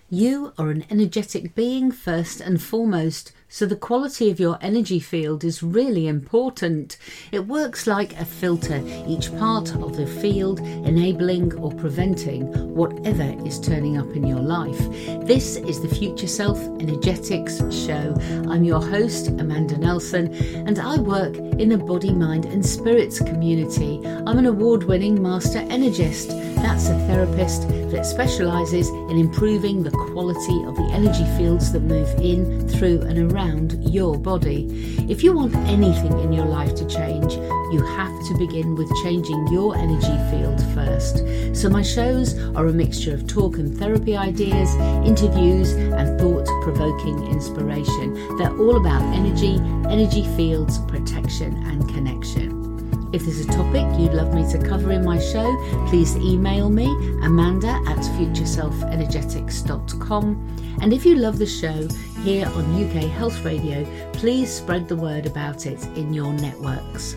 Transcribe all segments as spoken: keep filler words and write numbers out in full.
You are an energetic being first and foremost, so the quality of your energy field is really important. It works like a filter, each part of the field enabling or preventing whatever is turning up in your life. This is the Future Self Energetics Show. I'm your host, Amanda Nelson, and I work in the body, mind and spirits community. I'm an award-winning master energist. That's a therapist that specialises in improving the quality of the energy fields that move in, through and around your body. If you want anything in your life to change, you have to begin with changing your energy field first. So my shows are a mixture of talk and therapy ideas, interviews and thought-provoking inspiration. They're all about energy, energy fields, protection and connection. If there's a topic you'd love me to cover in my show, please email me, Amanda at future self energetics dot com. And if you love the show here on U K Health Radio, please spread the word about it in your networks.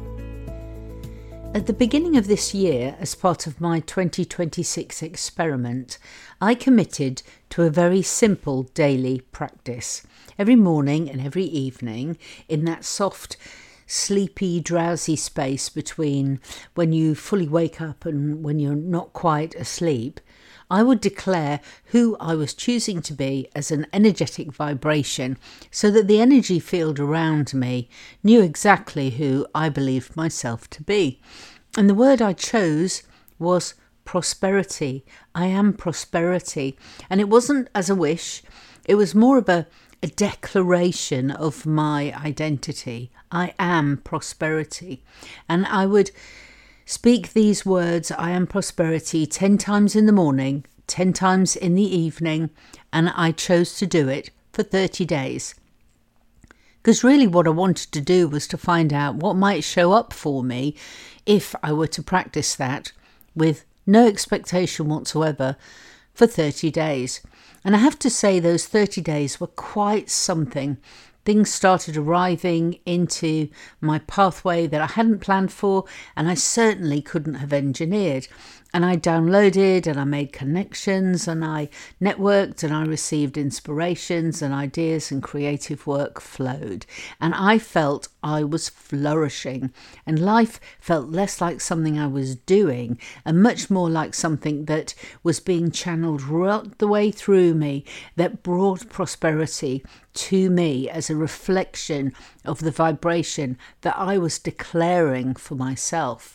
At the beginning of this year, as part of my twenty twenty-six experiment, I committed to a very simple daily practice. Every morning and every evening, in that soft, sleepy, drowsy space between when you fully wake up and when you're not quite asleep, I would declare who I was choosing to be as an energetic vibration so that the energy field around me knew exactly who I believed myself to be. And the word I chose was prosperity. I am prosperity. And it wasn't as a wish, it was more of a a declaration of my identity. I am prosperity. And I would speak these words, I am prosperity, ten times in the morning, ten times in the evening, and I chose to do it for thirty days. Because really what I wanted to do was to find out what might show up for me if I were to practice that with no expectation whatsoever for thirty days. And I have to say those thirty days were quite something. Things started arriving into my pathway that I hadn't planned for, and I certainly couldn't have engineered. And I downloaded and I made connections and I networked and I received inspirations and ideas and creative work flowed. And I felt I was flourishing and life felt less like something I was doing and much more like something that was being channeled right the way through me that brought prosperity to me as a reflection of the vibration that I was declaring for myself.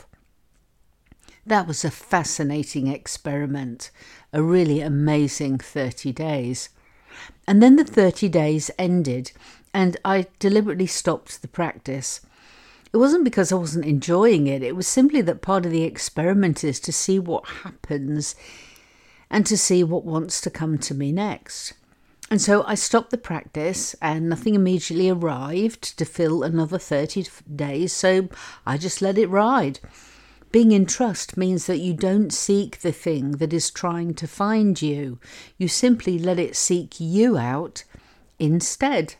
That was a fascinating experiment, a really amazing thirty days. And then the thirty days ended and I deliberately stopped the practice. It wasn't because I wasn't enjoying it, it was simply that part of the experiment is to see what happens and to see what wants to come to me next. And so I stopped the practice and nothing immediately arrived to fill another thirty days, so I just let it ride. Being in trust means that you don't seek the thing that is trying to find you. You simply let it seek you out instead.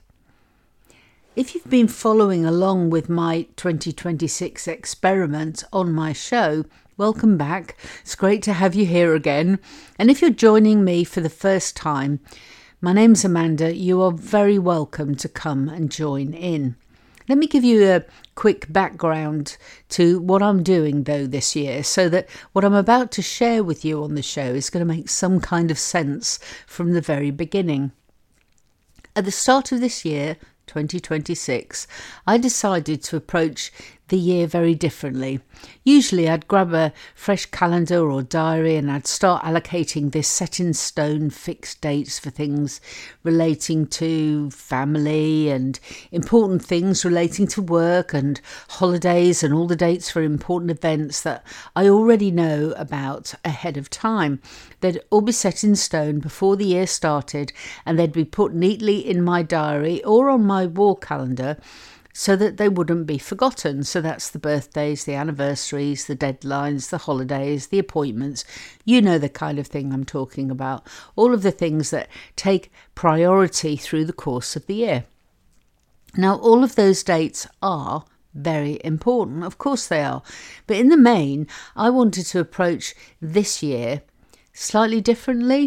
If you've been following along with my twenty twenty-six experiment on my show, welcome back. It's great to have you here again. And if you're joining me for the first time, my name's Amanda. You are very welcome to come and join in. Let me give you a quick background to what I'm doing though this year so that what I'm about to share with you on the show is going to make some kind of sense from the very beginning. At the start of this year, twenty twenty-six, I decided to approach the year very differently. Usually I'd grab a fresh calendar or diary and I'd start allocating this set in stone fixed dates for things relating to family and important things relating to work and holidays and all the dates for important events that I already know about ahead of time. They'd all be set in stone before the year started and they'd be put neatly in my diary or on my wall calendar so that they wouldn't be forgotten. So that's the birthdays, the anniversaries, the deadlines, the holidays, the appointments. You know the kind of thing I'm talking about. All of the things that take priority through the course of the year. Now, all of those dates are very important. Of course they are. But in the main, I wanted to approach this year slightly differently.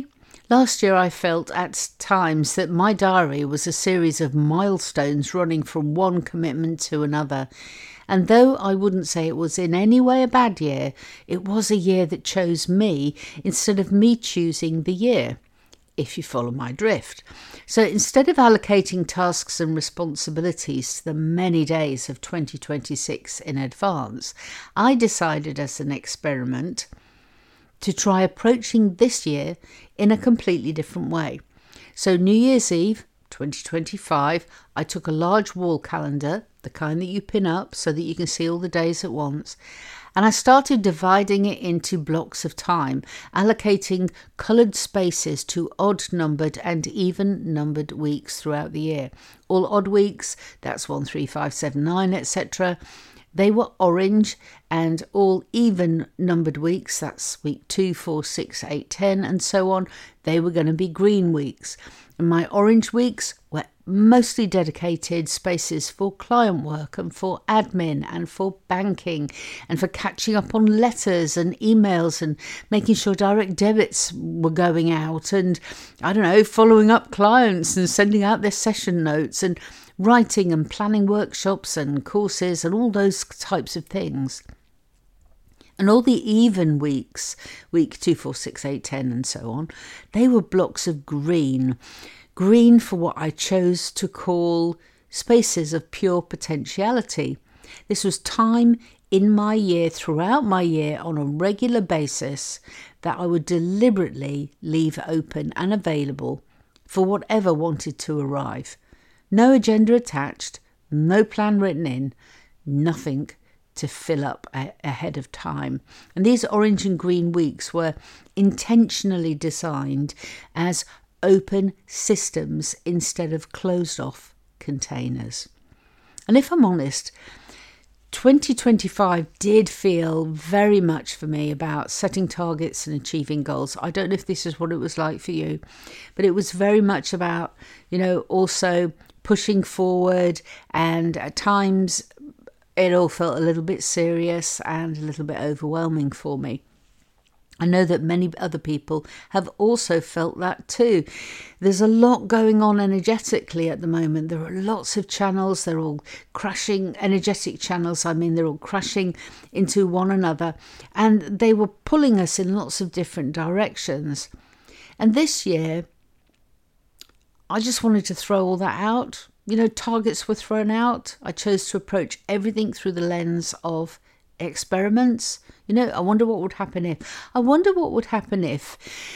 Last year I felt at times that my diary was a series of milestones running from one commitment to another. And though I wouldn't say it was in any way a bad year, it was a year that chose me instead of me choosing the year, if you follow my drift. So instead of allocating tasks and responsibilities to the many days of twenty twenty-six in advance, I decided as an experiment to try approaching this year in a completely different way. So New Year's Eve, twenty twenty-five, I took a large wall calendar, the kind that you pin up so that you can see all the days at once, and I started dividing it into blocks of time, allocating coloured spaces to odd-numbered and even-numbered weeks throughout the year. All odd weeks, that's one, three, five, seven, nine, et cetera, they were orange, and all even-numbered weeks, that's week two, four, six, eight, ten, and so on, they were going to be green weeks. And my orange weeks were mostly dedicated spaces for client work and for admin and for banking and for catching up on letters and emails and making sure direct debits were going out and, I don't know, following up clients and sending out their session notes and writing and planning workshops and courses and all those types of things. And all the even weeks, week two, four, six, eight, ten and so on, they were blocks of green. Green for what I chose to call spaces of pure potentiality. This was time in my year, throughout my year, on a regular basis, that I would deliberately leave open and available for whatever wanted to arrive. No agenda attached, no plan written in, nothing to fill up a- ahead of time. And these orange and green weeks were intentionally designed as open systems instead of closed off containers. And if I'm honest, twenty twenty-five did feel very much for me about setting targets and achieving goals. I don't know if this is what it was like for you, but it was very much about, you know, also pushing forward, and at times it all felt a little bit serious and a little bit overwhelming for me. I know that many other people have also felt that too. There's a lot going on energetically at the moment. There are lots of channels. They're all crashing, energetic channels. I mean, they're all crashing into one another, and they were pulling us in lots of different directions. And this year, I just wanted to throw all that out. You know, targets were thrown out. I chose to approach everything through the lens of experiments. You know, I wonder what would happen if. I wonder what would happen if,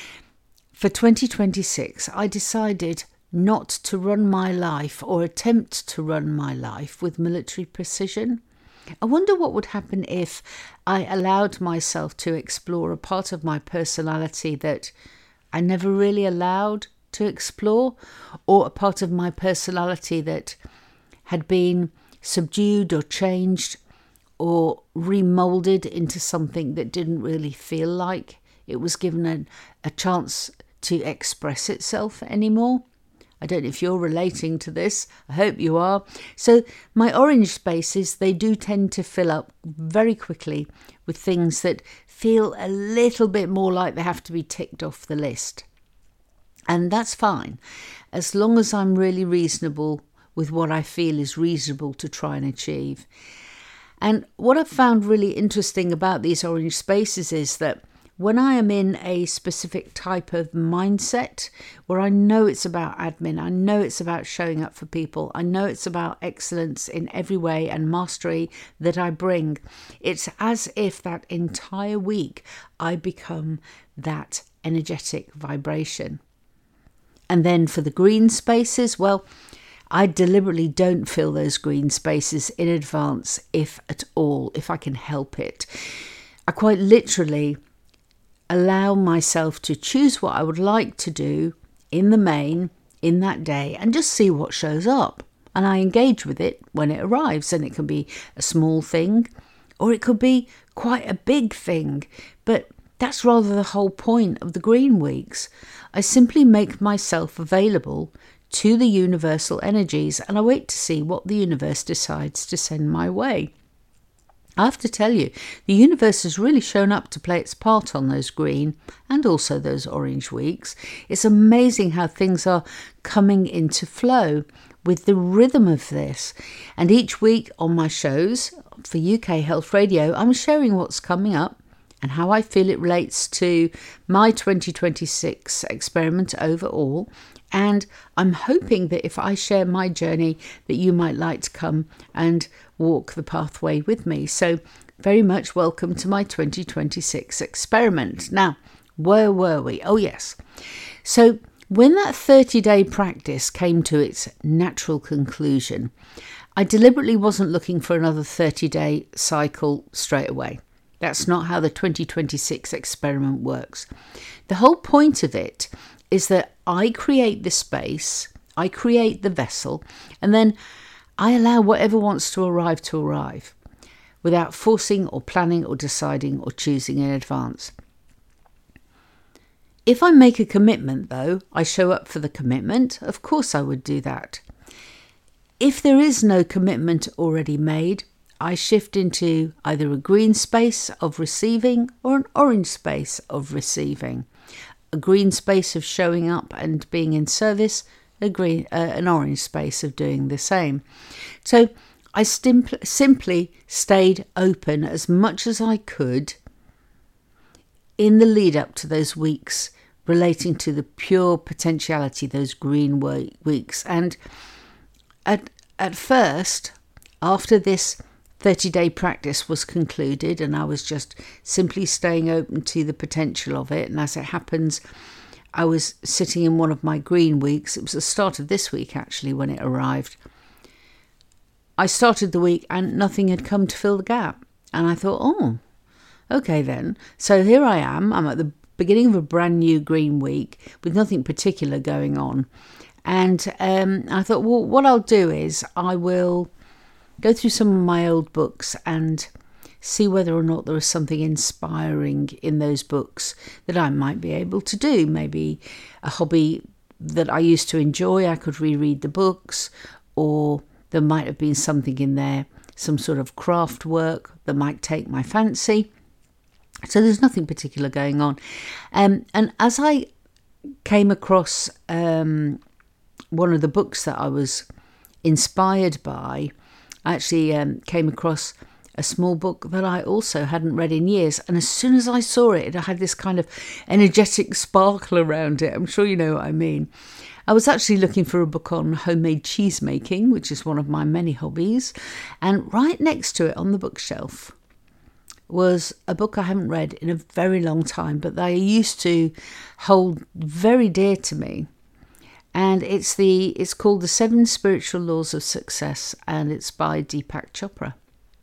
for twenty twenty-six, I decided not to run my life or attempt to run my life with military precision. I wonder what would happen if I allowed myself to explore a part of my personality that I never really allowed to explore, or a part of my personality that had been subdued or changed or remolded into something that didn't really feel like it was given a, a chance to express itself anymore. I don't know if you're relating to this. I hope you are. So my orange spaces, they do tend to fill up very quickly with things that feel a little bit more like they have to be ticked off the list. And that's fine, as long as I'm really reasonable with what I feel is reasonable to try and achieve. And what I've found really interesting about these orange spaces is that when I am in a specific type of mindset where I know it's about admin, I know it's about showing up for people, I know it's about excellence in every way and mastery that I bring, it's as if that entire week I become that energetic vibration. And then for the green spaces, well, I deliberately don't fill those green spaces in advance, if at all, if I can help it. I quite literally allow myself to choose what I would like to do in the main in that day and just see what shows up. And I engage with it when it arrives, and it can be a small thing or it could be quite a big thing. But that's rather the whole point of the green weeks. I simply make myself available to the universal energies, and I wait to see what the universe decides to send my way. I have to tell you, the universe has really shown up to play its part on those green and also those orange weeks. It's amazing how things are coming into flow with the rhythm of this. And each week on my shows for U K Health Radio, I'm sharing what's coming up and how I feel it relates to my twenty twenty-six experiment overall. And I'm hoping that if I share my journey, that you might like to come and walk the pathway with me. So very much welcome to my twenty twenty-six experiment. Now, where were we? Oh, yes. So when that thirty-day practice came to its natural conclusion, I deliberately wasn't looking for another thirty-day cycle straight away. That's not how the twenty twenty-six experiment works. The whole point of it is that I create the space, I create the vessel, and then I allow whatever wants to arrive to arrive without forcing or planning or deciding or choosing in advance. If I make a commitment, though, I show up for the commitment. Of course I would do that. If there is no commitment already made, I shift into either a green space of receiving or an orange space of receiving. A green space of showing up and being in service, a green, uh, an orange space of doing the same. So I stim- simply stayed open as much as I could in the lead up to those weeks relating to the pure potentiality, those green weeks. And at, at first, after this thirty-day practice was concluded and I was just simply staying open to the potential of it. And as it happens, I was sitting in one of my green weeks. It was the start of this week, actually, when it arrived. I started the week and nothing had come to fill the gap. And I thought, oh, okay then. So here I am. I'm at the beginning of a brand new green week with nothing particular going on. And um, I thought, well, what I'll do is I will go through some of my old books and see whether or not there is something inspiring in those books that I might be able to do. Maybe a hobby that I used to enjoy, I could reread the books, or there might have been something in there, some sort of craft work that might take my fancy. So there's nothing particular going on. Um, and as I came across um, one of the books that I was inspired by, I actually um, came across a small book that I also hadn't read in years. And as soon as I saw it, it had this kind of energetic sparkle around it. I'm sure you know what I mean. I was actually looking for a book on homemade cheese making, which is one of my many hobbies. And right next to it on the bookshelf was a book I haven't read in a very long time, but that I used to hold very dear to me. And it's the it's called The Seven Spiritual Laws of Success, and it's by Deepak Chopra.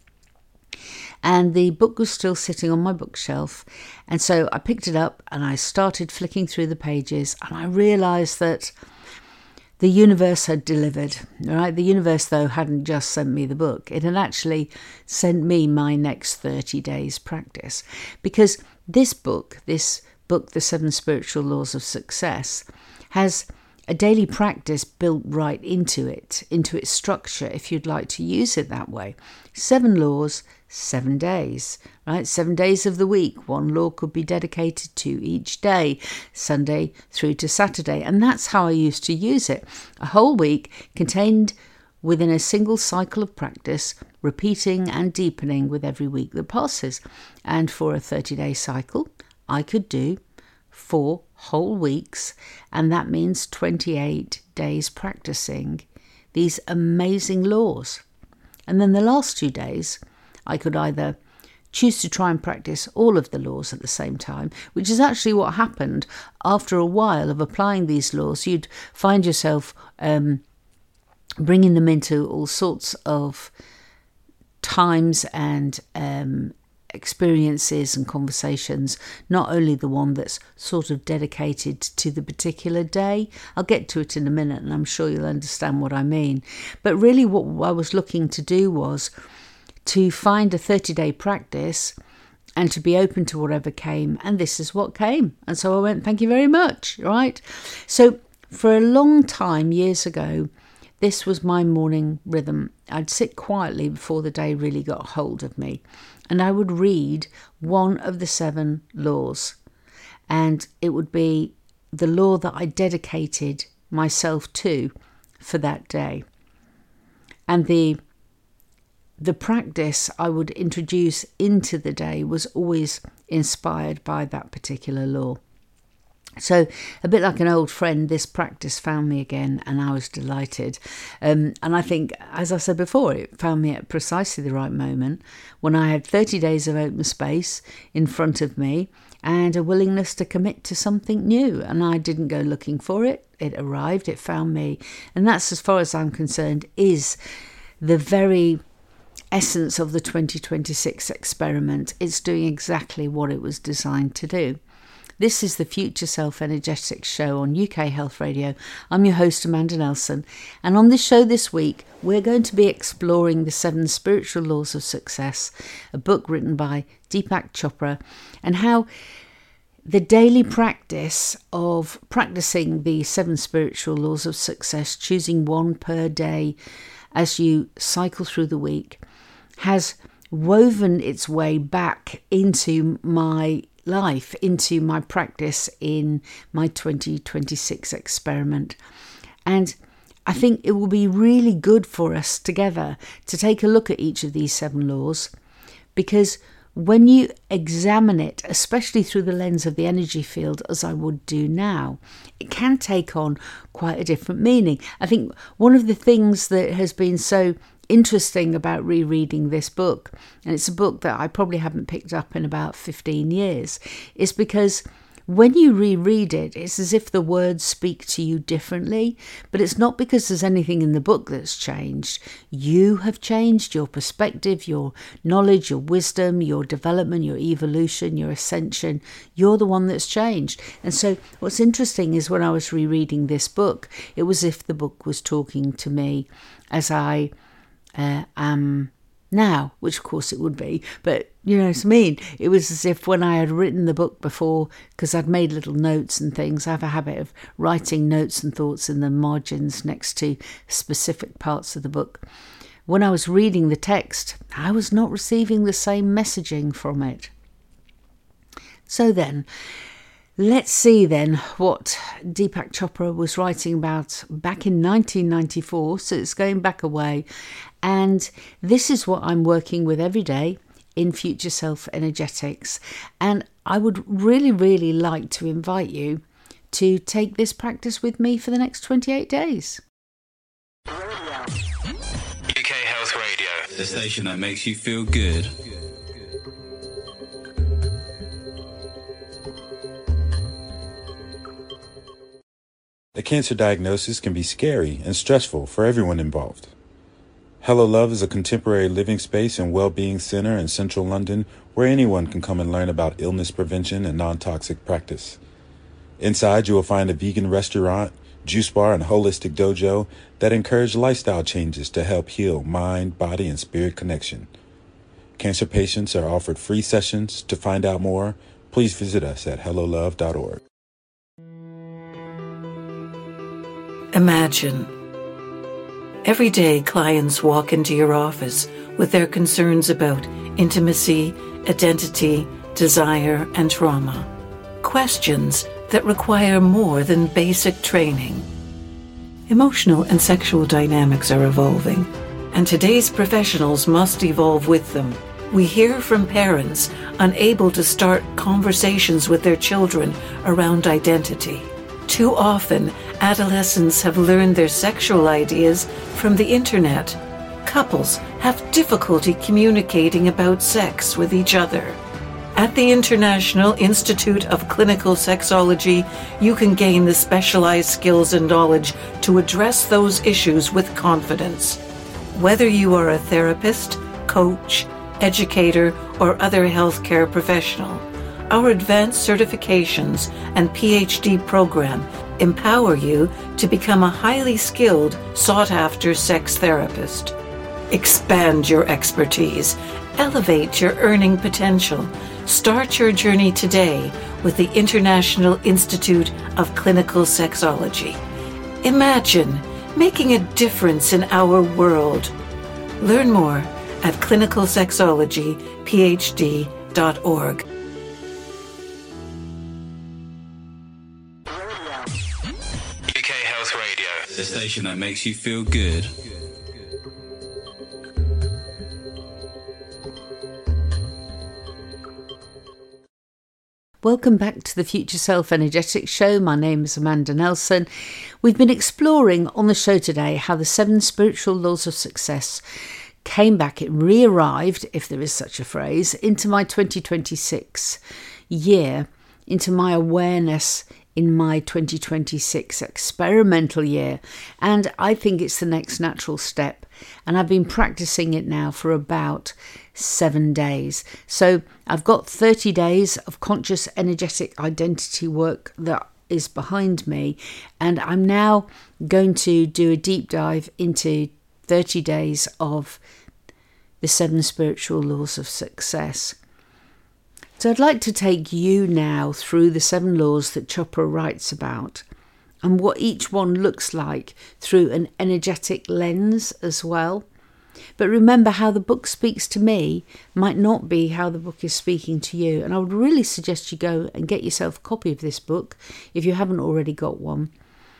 And the book was still sitting on my bookshelf. And so I picked it up and I started flicking through the pages, and I realised that the universe had delivered. Right? The universe, though, hadn't just sent me the book. It had actually sent me my next thirty days practice. Because this book, this book, The Seven Spiritual Laws of Success, has a daily practice built right into it, into its structure, if you'd like to use it that way. Seven laws, seven days, right? Seven days of the week. One law could be dedicated to each day, Sunday through to Saturday. And that's how I used to use it. A whole week contained within a single cycle of practice, repeating and deepening with every week that passes. And for a thirty-day cycle, I could do four whole weeks, and that means twenty-eight days practicing these amazing laws. And then the last two days, I could either choose to try and practice all of the laws at the same time, which is actually what happened after a while of applying these laws. You'd find yourself um, bringing them into all sorts of times and um, experiences and conversations, not only the one that's sort of dedicated to the particular day. I'll get to it in a minute and I'm sure you'll understand what I mean. But really what I was looking to do was to find a thirty-day practice and to be open to whatever came. And this is what came. And so I went, thank you very much, right? So for a long time, years ago, this was my morning rhythm. I'd sit quietly before the day really got hold of me, and I would read one of the seven laws, and it would be the law that I dedicated myself to for that day. And the the practice I would introduce into the day was always inspired by that particular law. So a bit like an old friend, this practice found me again, and I was delighted. Um, and I think, as I said before, it found me at precisely the right moment when I had thirty days of open space in front of me and a willingness to commit to something new. And I didn't go looking for it. It arrived, it found me. And that's, as far as I'm concerned, is the very essence of the twenty twenty-six experiment. It's doing exactly what it was designed to do. This is the Future Self Energetics show on U K Health Radio. I'm your host, Amanda Nelson, and on this show this week, we're going to be exploring the seven spiritual laws of success, a book written by Deepak Chopra, and how the daily practice of practicing the seven spiritual laws of success, choosing one per day as you cycle through the week, has woven its way back into my life, into my practice in my twenty twenty-six experiment. And I think it will be really good for us together to take a look at each of these seven laws, because when you examine it, especially through the lens of the energy field, as I would do now, it can take on quite a different meaning. I think one of the things that has been so interesting about rereading this book, and it's a book that I probably haven't picked up in about fifteen years, is because when you reread it, it's as if the words speak to you differently, but it's not because there's anything in the book that's changed. You have changed, your perspective, your knowledge, your wisdom, your development, your evolution, your ascension. You're the one that's changed. And so what's interesting is when I was rereading this book, it was as if the book was talking to me as I uh, am now, which of course it would be, but you know what I mean? It was as if when I had written the book before, because I'd made little notes and things, I have a habit of writing notes and thoughts in the margins next to specific parts of the book. When I was reading the text, I was not receiving the same messaging from it. So then, let's see then what Deepak Chopra was writing about back in nineteen ninety-four, so it's going back a way. And this is what I'm working with every day in Future Self Energetics. And I would really, really like to invite you to take this practice with me for the next twenty-eight days. U K Health Radio, the station that makes you feel good. A cancer diagnosis can be scary and stressful for everyone involved. Hello Love is a contemporary living space and well-being center in central London where anyone can come and learn about illness prevention and non-toxic practice. Inside, you will find a vegan restaurant, juice bar, and holistic dojo that encourage lifestyle changes to help heal mind, body, and spirit connection. Cancer patients are offered free sessions. To find out more, please visit us at hello love dot org. Imagine. Every day, clients walk into your office with their concerns about intimacy, identity, desire, and trauma. Questions that require more than basic training. Emotional and sexual dynamics are evolving, and today's professionals must evolve with them. We hear from parents unable to start conversations with their children around identity. Too often, adolescents have learned their sexual ideas from the internet. Couples have difficulty communicating about sex with each other. At the International Institute of Clinical Sexology, you can gain the specialized skills and knowledge to address those issues with confidence. Whether you are a therapist, coach, educator, or other healthcare professional, our advanced certifications and P H D program empower you to become a highly skilled, sought-after sex therapist. Expand your expertise, elevate your earning potential. Start your journey today with the International Institute of Clinical Sexology. Imagine making a difference in our world. Learn more at clinical sexology p h d dot org. U K Health Radio, the station that makes you feel good. Welcome back to the Future Self Energetics Show. My name is Amanda Nelson. We've been exploring on the show today how the seven spiritual laws of success came back, it re-arrived, if there is such a phrase, into my twenty twenty-six year, into my awareness in my twenty twenty-six experimental year. And I think it's the next natural step. And I've been practicing it now for about seven days. So I've got thirty days of conscious energetic identity work that is behind me. And I'm now going to do a deep dive into thirty days of the seven spiritual laws of success. So I'd like to take you now through the seven laws that Chopra writes about and what each one looks like through an energetic lens as well. But remember, how the book speaks to me might not be how the book is speaking to you. And I would really suggest you go and get yourself a copy of this book if you haven't already got one.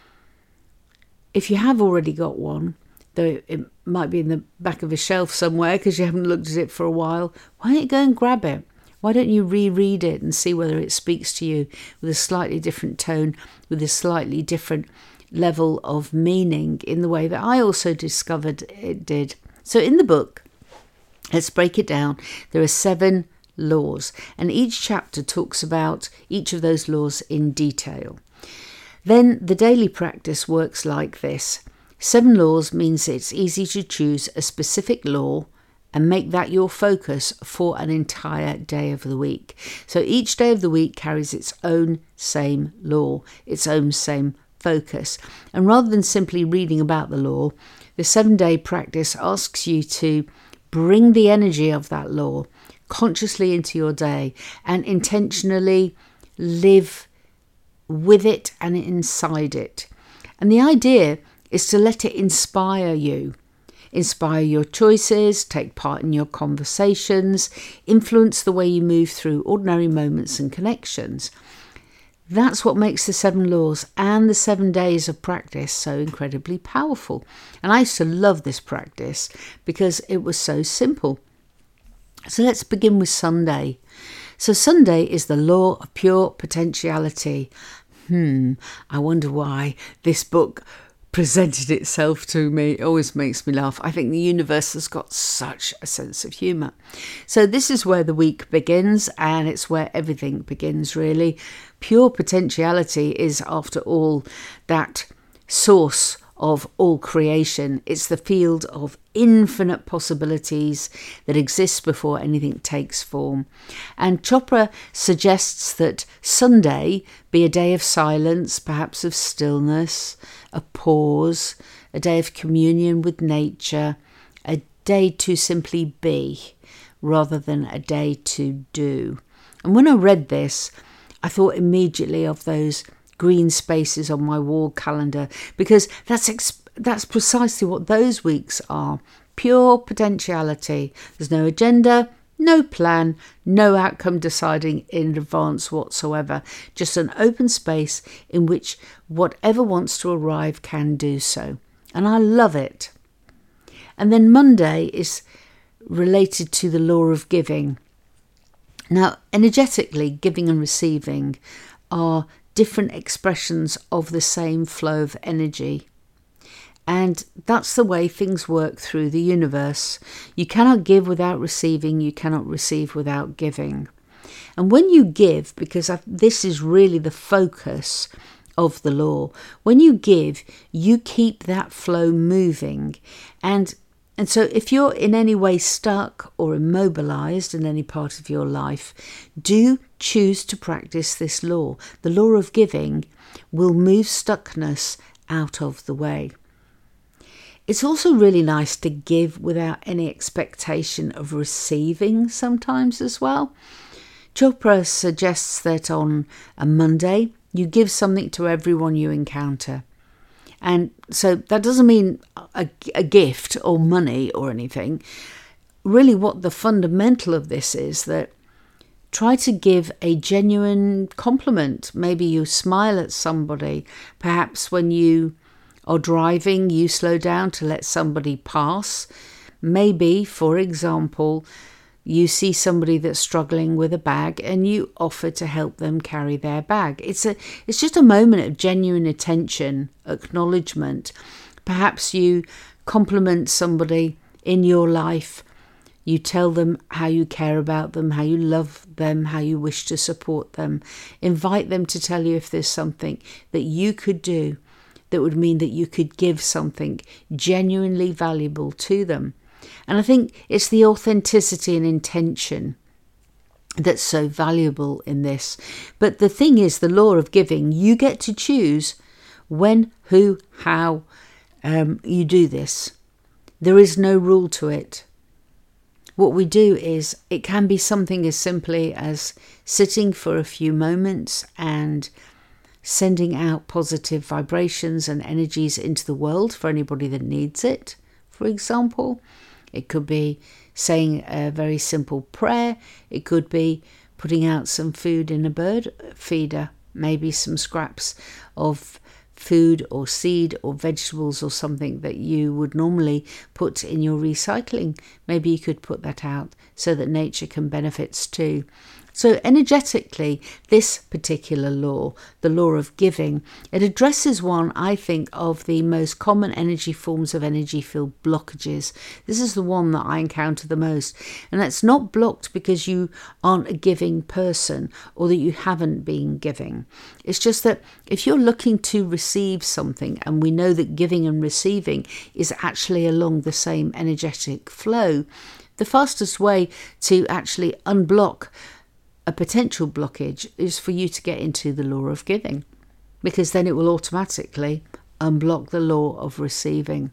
If you have already got one, though it might be in the back of a shelf somewhere because you haven't looked at it for a while, why don't you go and grab it? Why don't you reread it and see whether it speaks to you with a slightly different tone, with a slightly different level of meaning in the way that I also discovered it did. So in the book, let's break it down. There are seven laws, and each chapter talks about each of those laws in detail. Then the daily practice works like this. Seven laws means it's easy to choose a specific law and make that your focus for an entire day of the week. So each day of the week carries its own same law, its own same focus. And rather than simply reading about the law, the seven-day practice asks you to bring the energy of that law consciously into your day and intentionally live with it and inside it. And the idea is to let it inspire you. Inspire your choices, take part in your conversations, influence the way you move through ordinary moments and connections. That's what makes the seven laws and the seven days of practice so incredibly powerful. And I used to love this practice because it was so simple. So let's begin with Sunday. So Sunday is the law of pure potentiality. Hmm, I wonder why this book presented itself to me. It always makes me laugh. I think the universe has got such a sense of humour. So this is where the week begins, and it's where everything begins, really. Pure potentiality is, after all, that source of all creation. It's the field of infinite possibilities that exists before anything takes form. And Chopra suggests that Sunday be a day of silence, perhaps of stillness, a pause, a day of communion with nature, a day to simply be rather than a day to do. And when I read this, I thought immediately of those green spaces on my wall calendar, because that's ex- that's precisely what those weeks are. Pure potentiality. There's no agenda, no plan, no outcome deciding in advance whatsoever. Just an open space in which whatever wants to arrive can do so. And I love it. And then Monday is related to the law of giving. Now, energetically, giving and receiving are different expressions of the same flow of energy. And that's the way things work through the universe. You cannot give without receiving. You cannot receive without giving. And when you give, because I've, this is really the focus of the law, when you give, you keep that flow moving. And And so if you're in any way stuck or immobilized in any part of your life, do choose to practice this law. The law of giving will move stuckness out of the way. It's also really nice to give without any expectation of receiving sometimes as well. Chopra suggests that on a Monday, you give something to everyone you encounter. And so that doesn't mean a, a gift or money or anything. Really what the fundamental of this is that try to give a genuine compliment. Maybe you smile at somebody. Perhaps when you are driving, you slow down to let somebody pass. Maybe, for example, you see somebody that's struggling with a bag and you offer to help them carry their bag. It's a, it's just a moment of genuine attention, acknowledgement. Perhaps you compliment somebody in your life. You tell them how you care about them, how you love them, how you wish to support them. Invite them to tell you if there's something that you could do that would mean that you could give something genuinely valuable to them. And I think it's the authenticity and intention that's so valuable in this. But the thing is, the law of giving, you get to choose when, who, how um, you do this. There is no rule to it. What we do is, it can be something as simply as sitting for a few moments and sending out positive vibrations and energies into the world for anybody that needs it, for example. It could be saying a very simple prayer. It could be putting out some food in a bird feeder, maybe some scraps of food or seed or vegetables or something that you would normally put in your recycling. Maybe you could put that out so that nature can benefit too. So energetically, this particular law, the law of giving, it addresses one, I think, of the most common energy forms of energy field blockages. This is the one that I encounter the most. And that's not blocked because you aren't a giving person or that you haven't been giving. It's just that if you're looking to receive something, and we know that giving and receiving is actually along the same energetic flow, the fastest way to actually unblock a potential blockage is for you to get into the law of giving, because then it will automatically unblock the law of receiving.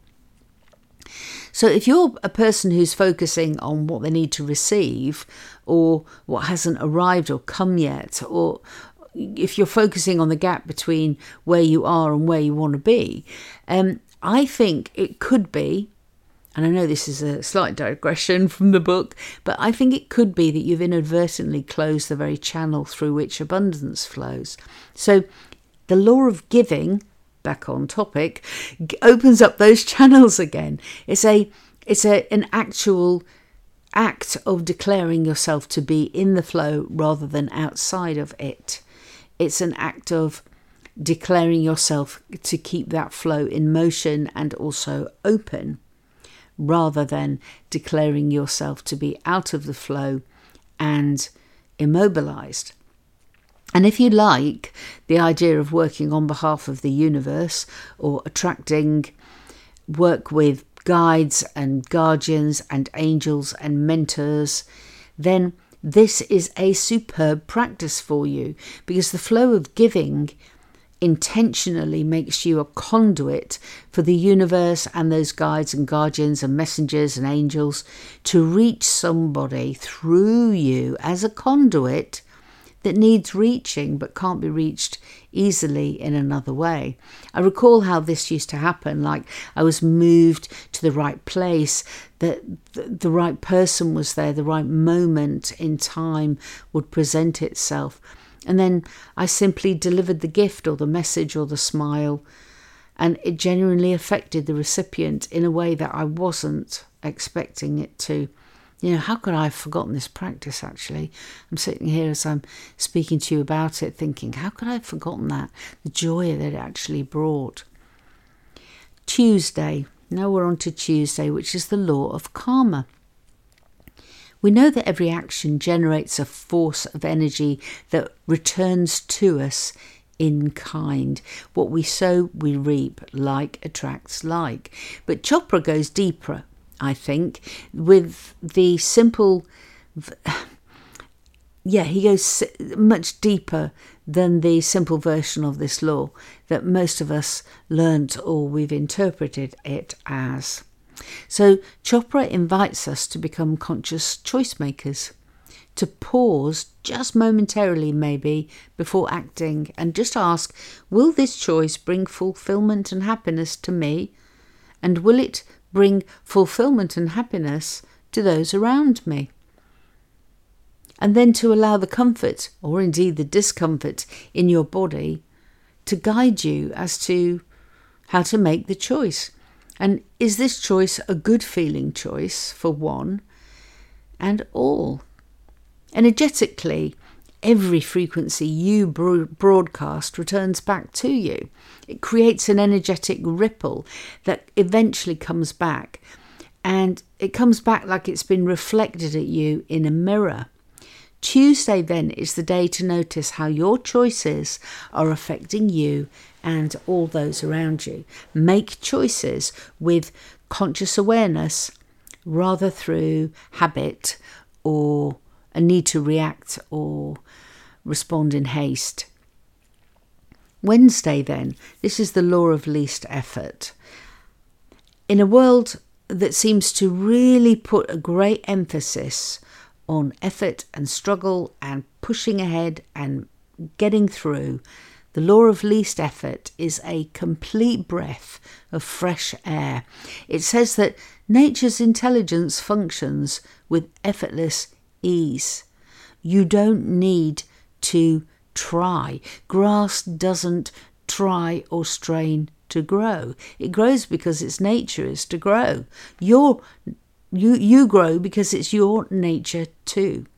So if you're a person who's focusing on what they need to receive or what hasn't arrived or come yet, or if you're focusing on the gap between where you are and where you want to be, um, I think it could be, and I know this is a slight digression from the book, but I think it could be that you've inadvertently closed the very channel through which abundance flows. So the law of giving, back on topic, opens up those channels again. It's a it's a an actual act of declaring yourself to be in the flow rather than outside of it. It's an act of declaring yourself to keep that flow in motion and also open, rather than declaring yourself to be out of the flow and immobilized. And if you like the idea of working on behalf of the universe or attracting work with guides and guardians and angels and mentors, then this is a superb practice for you, because the flow of giving intentionally makes you a conduit for the universe and those guides and guardians and messengers and angels to reach somebody through you as a conduit that needs reaching but can't be reached easily in another way. I recall how this used to happen, like I was moved to the right place, that the right person was there, the right moment in time would present itself. And then I simply delivered the gift or the message or the smile, and it genuinely affected the recipient in a way that I wasn't expecting it to. You know, how could I have forgotten this practice, actually? I'm sitting here as I'm speaking to you about it thinking, how could I have forgotten that? The joy that it actually brought. Tuesday. Now we're on to Tuesday, which is the law of karma. We know that every action generates a force of energy that returns to us in kind. What we sow, we reap. Like attracts like. But Chopra goes deeper, I think, with the simple... Yeah, he goes much deeper than the simple version of this law that most of us learnt or we've interpreted it as. So Chopra invites us to become conscious choice makers, to pause just momentarily maybe before acting and just ask, will this choice bring fulfillment and happiness to me? And will it bring fulfillment and happiness to those around me? And then to allow the comfort, or indeed the discomfort in your body, to guide you as to how to make the choice. And is this choice a good feeling choice for one and all? Energetically, every frequency you broadcast returns back to you. It creates an energetic ripple that eventually comes back, and it comes back like it's been reflected at you in a mirror. Tuesday then is the day to notice how your choices are affecting you and all those around you. Make choices with conscious awareness rather through habit or a need to react or respond in haste. Wednesday then, this is the law of least effort. In a world that seems to really put a great emphasis on effort and struggle and pushing ahead and getting through, the law of least effort is a complete breath of fresh air. It says that nature's intelligence functions with effortless ease. You don't need to try. Grass doesn't try or strain to grow. It grows because its nature is to grow. You're You, you grow because it's your nature too.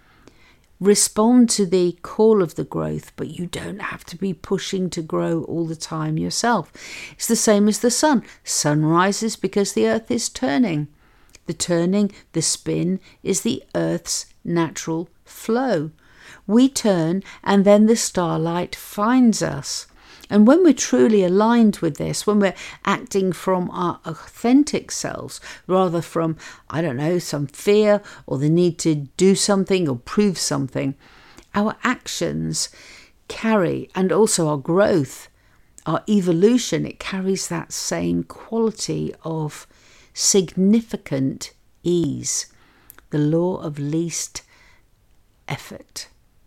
Respond to the call of the growth, but you don't have to be pushing to grow all the time yourself. It's the same as the sun. Sun rises because the earth is turning. The turning, the spin, is the earth's natural flow. We turn and then the starlight finds us. And when we're truly aligned with this, when we're acting from our authentic selves, rather from, I don't know, some fear or the need to do something or prove something, our actions carry, and also our growth, our evolution, it carries that same quality of significant ease. The law of least effort.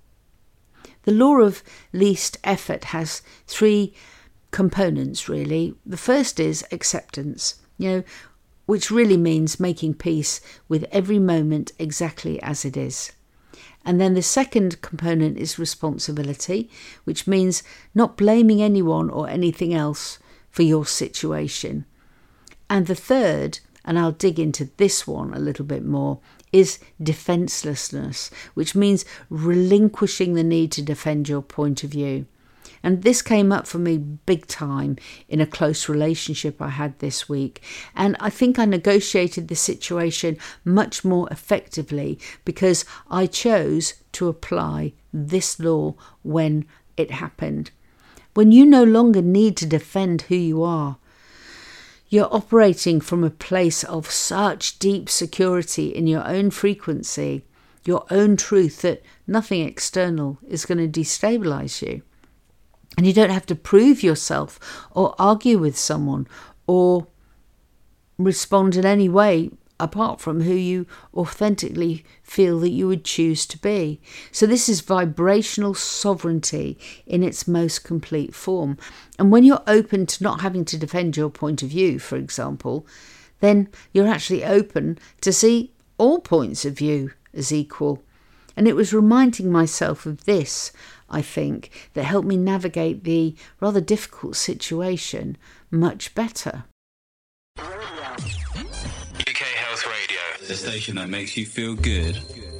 The law of least effort has three components, really. The first is acceptance, you know, which really means making peace with every moment exactly as it is. And then the second component is responsibility, which means not blaming anyone or anything else for your situation. And the third, and I'll dig into this one a little bit more, is defenselessness, which means relinquishing the need to defend your point of view. And this came up for me big time in a close relationship I had this week. And I think I negotiated the situation much more effectively because I chose to apply this law when it happened. When you no longer need to defend who you are, you're operating from a place of such deep security in your own frequency, your own truth, that nothing external is going to destabilize you. And you don't have to prove yourself or argue with someone or respond in any way apart from who you authentically feel that you would choose to be. So this is vibrational sovereignty in its most complete form. And when you're open to not having to defend your point of view, for example, then you're actually open to see all points of view as equal. And it was reminding myself of this, I think, that helped me navigate the rather difficult situation much better. U K Health Radio, the station that makes you feel good.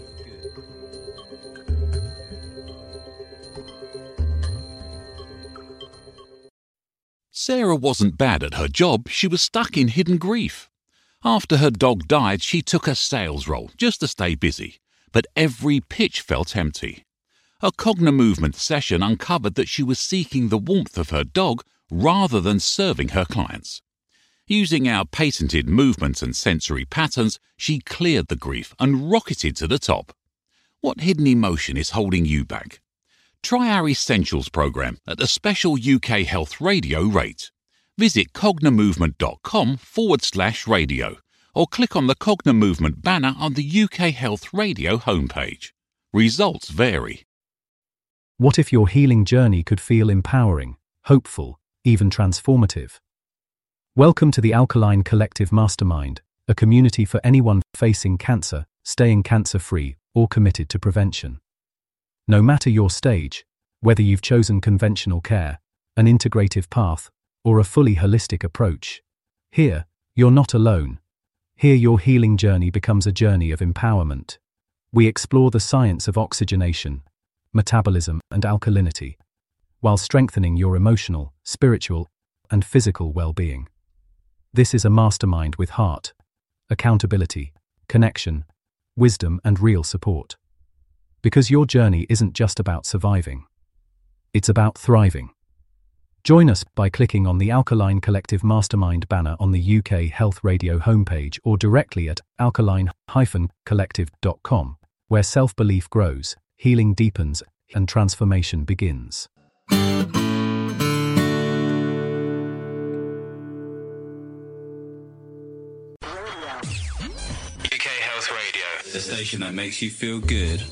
Sarah wasn't bad at her job, she was stuck in hidden grief. After her dog died, she took a sales role just to stay busy, but every pitch felt empty. A Cognimovement session uncovered that she was seeking the warmth of her dog rather than serving her clients. Using our patented movement and sensory patterns, she cleared the grief and rocketed to the top. What hidden emotion is holding you back? Try our Essentials program at a special U K Health Radio rate. Visit cognimovement.com forward slash radio or click on the Cognimovement banner on the U K Health Radio homepage. Results vary. What if your healing journey could feel empowering, hopeful, even transformative? Welcome to the Alkaline Collective Mastermind, a community for anyone facing cancer, staying cancer-free, or committed to prevention. No matter your stage, whether you've chosen conventional care, an integrative path, or a fully holistic approach, here, you're not alone. Here your healing journey becomes a journey of empowerment. We explore the science of oxygenation, metabolism, and alkalinity, while strengthening your emotional, spiritual, and physical well-being. This is a mastermind with heart, accountability, connection, wisdom, and real support. Because your journey isn't just about surviving. It's about thriving. Join us by clicking on the Alkaline Collective Mastermind banner on the U K Health Radio homepage or directly at alkaline dash collective dot com, where self-belief grows, healing deepens, and transformation begins. U K Health Radio, the station that makes you feel good.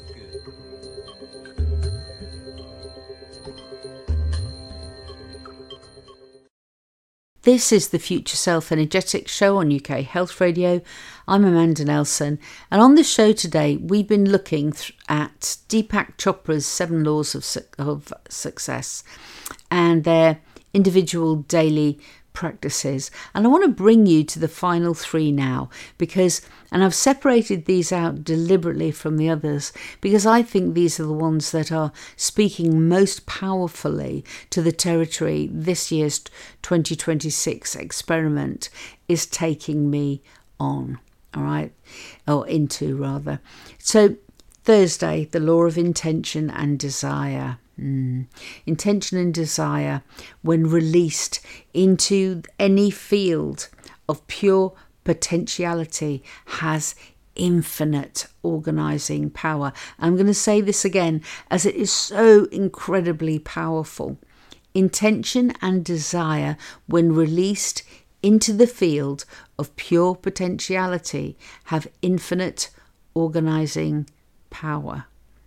This is the Future Self Energetic Show on U K Health Radio. I'm Amanda Nelson, and on this show today we've been looking th- at Deepak Chopra's Seven Laws of, su- of Success and their individual daily practices. And I want to bring you to the final three now because, and I've separated these out deliberately from the others because I think these are the ones that are speaking most powerfully to the territory this year's twenty twenty-six experiment is taking me on, all right, or into rather. So Thursday, the law of intention and desire. Mm. Intention and desire, when released into any field of pure potentiality, has infinite organizing power. I'm going to say this again as it is so incredibly powerful. Intention and desire, when released into the field of pure potentiality, have infinite organizing power.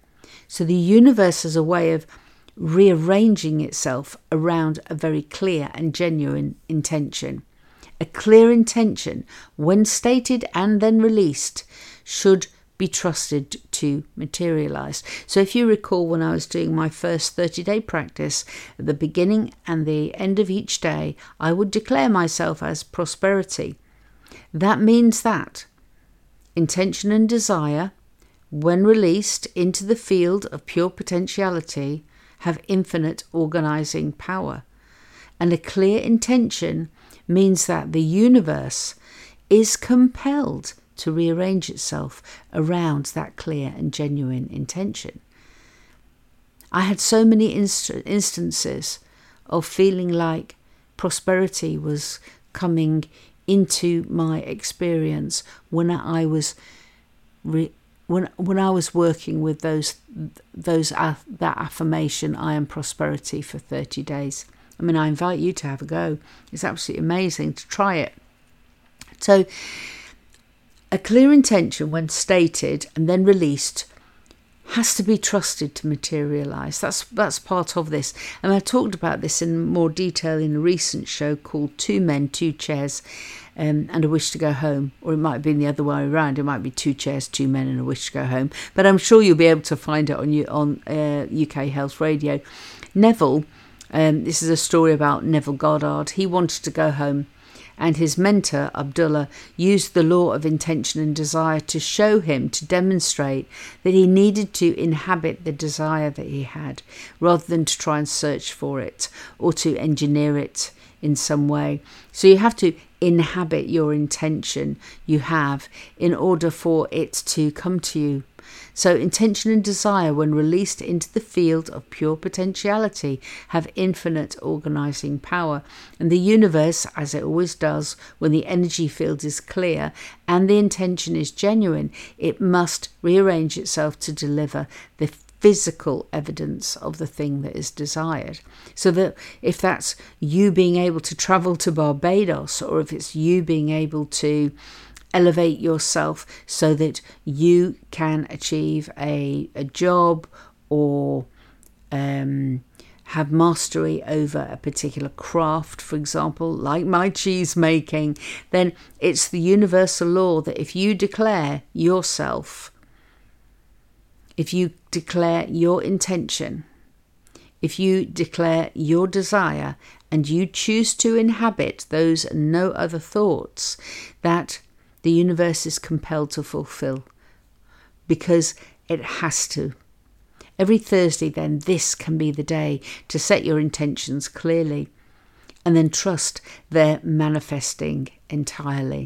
So the universe is a way of rearranging itself around a very clear and genuine intention. A clear intention, when stated and then released, should be trusted to materialize. So if you recall, when I was doing my first thirty-day practice, at the beginning and the end of each day, I would declare myself as prosperity. That means that intention and desire, when released into the field of pure potentiality, have infinite organizing power. And a clear intention means that the universe is compelled to rearrange itself around that clear and genuine intention. I had so many inst- instances of feeling like prosperity was coming into my experience when I was re- When when I was working with those those uh, that affirmation, I am prosperity, for thirty days. I mean, I invite you to have a go. It's absolutely amazing to try it. So, a clear intention, when stated and then released, has to be trusted to materialise. That's that's part of this. And I talked about this in more detail in a recent show called Two Men, Two Chairs, um, and a Wish to Go Home. Or it might have been the other way around. It might be Two Chairs, Two Men, and a Wish to Go Home. But I'm sure you'll be able to find it on, you, on uh, U K Health Radio. Neville, um, this is a story about Neville Goddard. He wanted to go home, and his mentor, Abdullah, used the law of intention and desire to show him, to demonstrate that he needed to inhabit the desire that he had, rather than to try and search for it or to engineer it in some way. So you have to inhabit your intention you have in order for it to come to you. So intention and desire, when released into the field of pure potentiality, have infinite organising power. And the universe, as it always does, when the energy field is clear and the intention is genuine, it must rearrange itself to deliver the physical evidence of the thing that is desired. So that if that's you being able to travel to Barbados, or if it's you being able to elevate yourself so that you can achieve a, a job or um, have mastery over a particular craft, for example, like my cheese making, then it's the universal law that if you declare yourself, if you declare your intention, if you declare your desire, and you choose to inhabit those and no other thoughts, that the universe is compelled to fulfill, because it has to. Every Thursday, then, this can be the day to set your intentions clearly and then trust they're manifesting entirely.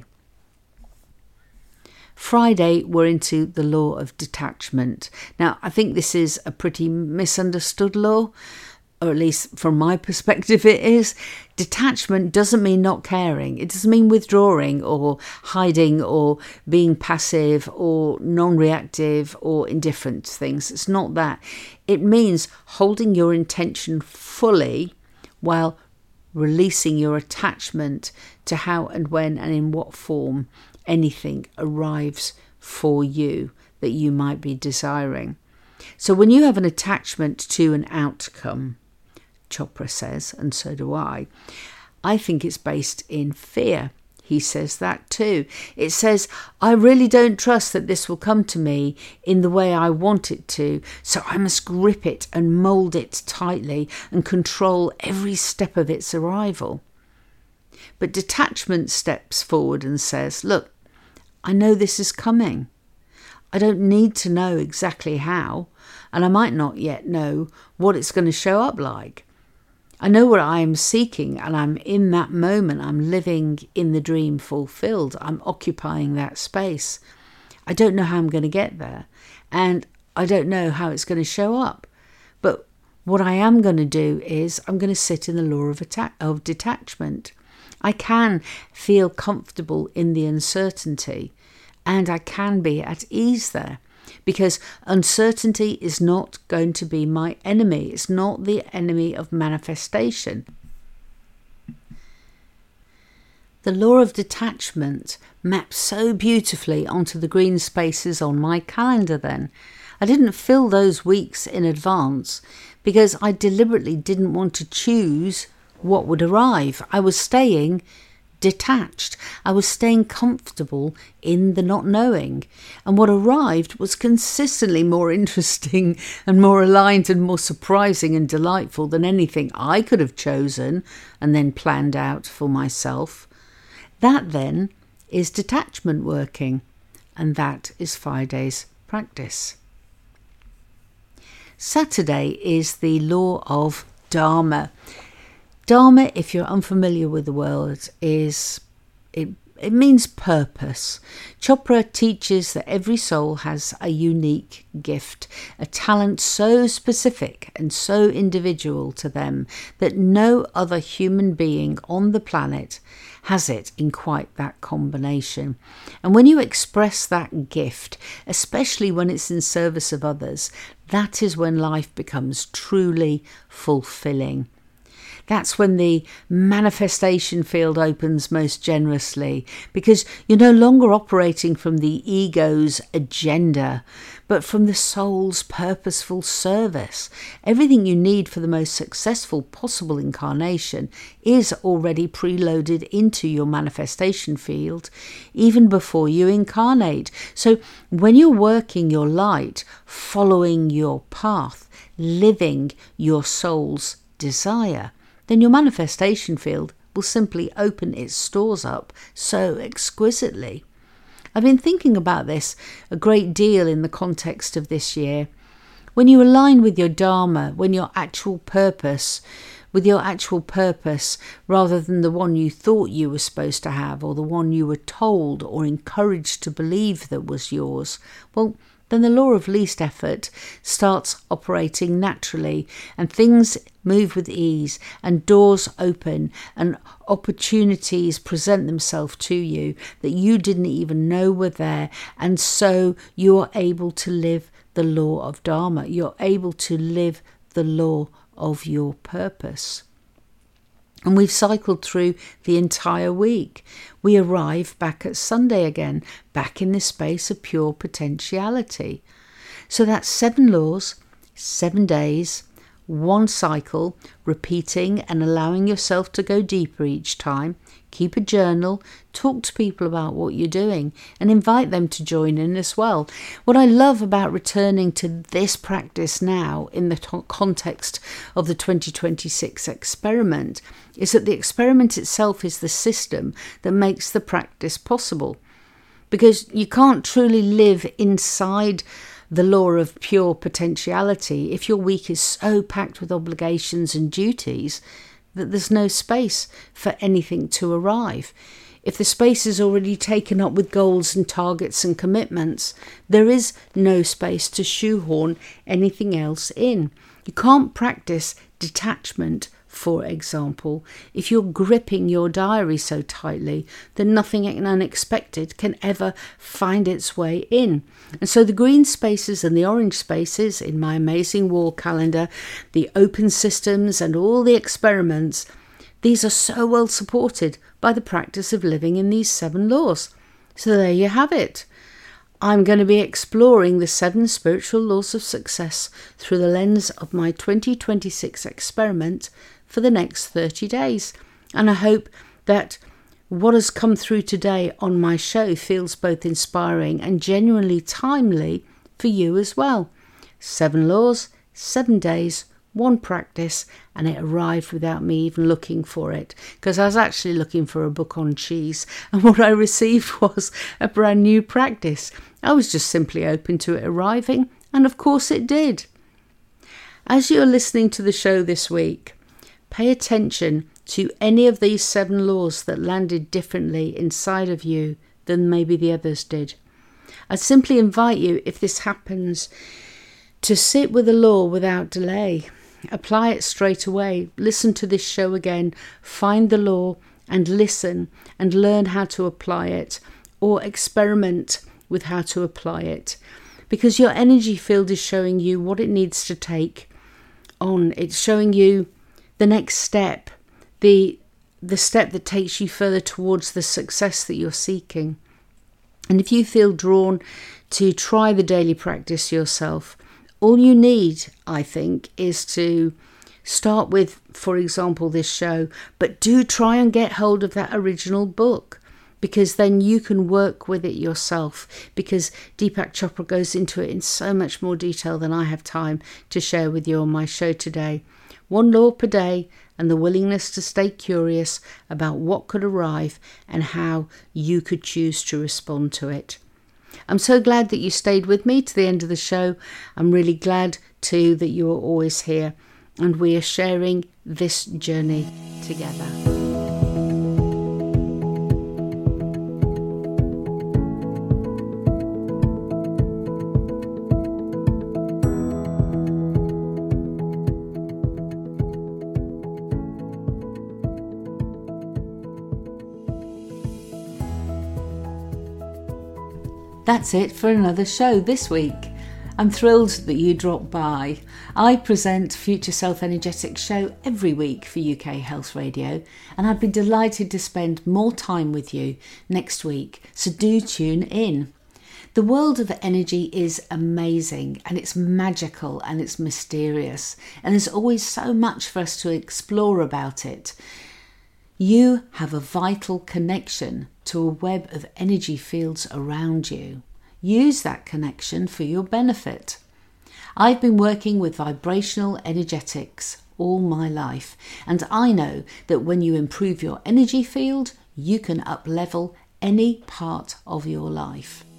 Friday, we're into the law of detachment. Now, I think this is a pretty misunderstood law, or at least from my perspective it is. Detachment doesn't mean not caring. It doesn't mean withdrawing or hiding or being passive or non-reactive or indifferent to things. It's not that. It means holding your intention fully while releasing your attachment to how and when and in what form anything arrives for you that you might be desiring. So when you have an attachment to an outcome, Chopra says, and so do I, I think it's based in fear. He says that too. It says, I really don't trust that this will come to me in the way I want it to, so I must grip it and mould it tightly and control every step of its arrival. But detachment steps forward and says, look, I know this is coming. I don't need to know exactly how, and I might not yet know what it's going to show up like. I know what I am seeking, and I'm in that moment. I'm living in the dream fulfilled. I'm occupying that space. I don't know how I'm going to get there, and I don't know how it's going to show up. But what I am going to do is I'm going to sit in the law of, atta- of detachment. I can feel comfortable in the uncertainty, and I can be at ease there. Because uncertainty is not going to be my enemy. It's not the enemy of manifestation. The law of detachment maps so beautifully onto the green spaces on my calendar then. I didn't fill those weeks in advance because I deliberately didn't want to choose what would arrive. I was staying detached. I was staying comfortable in the not knowing. And what arrived was consistently more interesting and more aligned and more surprising and delightful than anything I could have chosen and then planned out for myself. That then is detachment working, and that is Friday's practice. Saturday is the law of Dharma. Dharma, if you're unfamiliar with the word, is it, it means purpose. Chopra teaches that every soul has a unique gift, a talent so specific and so individual to them that no other human being on the planet has it in quite that combination. And when you express that gift, especially when it's in service of others, that is when life becomes truly fulfilling. That's when the manifestation field opens most generously, because you're no longer operating from the ego's agenda, but from the soul's purposeful service. Everything you need for the most successful possible incarnation is already preloaded into your manifestation field, even before you incarnate. So when you're working your light, following your path, living your soul's desire, then your manifestation field will simply open its stores up so exquisitely. I've been thinking about this a great deal in the context of this year. When you align with your Dharma, when your actual purpose, with your actual purpose, rather than the one you thought you were supposed to have, or the one you were told or encouraged to believe that was yours, well, then the law of least effort starts operating naturally, and things move with ease, and doors open, and opportunities present themselves to you that you didn't even know were there. And so you're able to live the law of Dharma. You're able to live the law of your purpose. And we've cycled through the entire week. We arrive back at Sunday again, back in this space of pure potentiality. So that's seven laws, seven days, one cycle, repeating and allowing yourself to go deeper each time. Keep a journal, talk to people about what you're doing, and invite them to join in as well. What I love about returning to this practice now in the t- context of the twenty twenty-six experiment is that the experiment itself is the system that makes the practice possible. Because you can't truly live inside the law of pure potentiality if your week is so packed with obligations and duties that there's no space for anything to arrive. If the space is already taken up with goals and targets and commitments, there is no space to shoehorn anything else in. You can't practice detachment, for example, if you're gripping your diary so tightly that nothing unexpected can ever find its way in. And so the green spaces and the orange spaces in my amazing wall calendar, the open systems and all the experiments, these are so well supported by the practice of living in these seven laws. So there you have it. I'm going to be exploring the seven spiritual laws of success through the lens of my twenty twenty-six experiment for the next thirty days. And I hope that what has come through today on my show feels both inspiring and genuinely timely for you as well. Seven laws, seven days, one practice, and it arrived without me even looking for it, because I was actually looking for a book on cheese, and what I received was a brand new practice. I was just simply open to it arriving, and of course it did. As you're listening to the show this week, pay attention to any of these seven laws that landed differently inside of you than maybe the others did. I simply invite you, if this happens, to sit with the law without delay. Apply it straight away. Listen to this show again. Find the law and listen and learn how to apply it, or experiment with how to apply it. Because your energy field is showing you what it needs to take on. It's showing you the next step, the the step that takes you further towards the success that you're seeking. And if you feel drawn to try the daily practice yourself, all you need, I think, is to start with, for example, this show, but do try and get hold of that original book, because then you can work with it yourself, because Deepak Chopra goes into it in so much more detail than I have time to share with you on my show today. One law per day, and the willingness to stay curious about what could arrive and how you could choose to respond to it. I'm so glad that you stayed with me to the end of the show. I'm really glad too that you are always here, and we are sharing this journey together. That's it for another show this week. I'm thrilled that you dropped by. I present Future Self Energetics show every week for U K Health Radio, and I'd be delighted to spend more time with you next week, so do tune in. The world of energy is amazing, and it's magical, and it's mysterious, and there's always so much for us to explore about it. You have a vital connection to a web of energy fields around you. Use that connection for your benefit. I've been working with vibrational energetics all my life, and I know that when you improve your energy field, you can up-level any part of your life.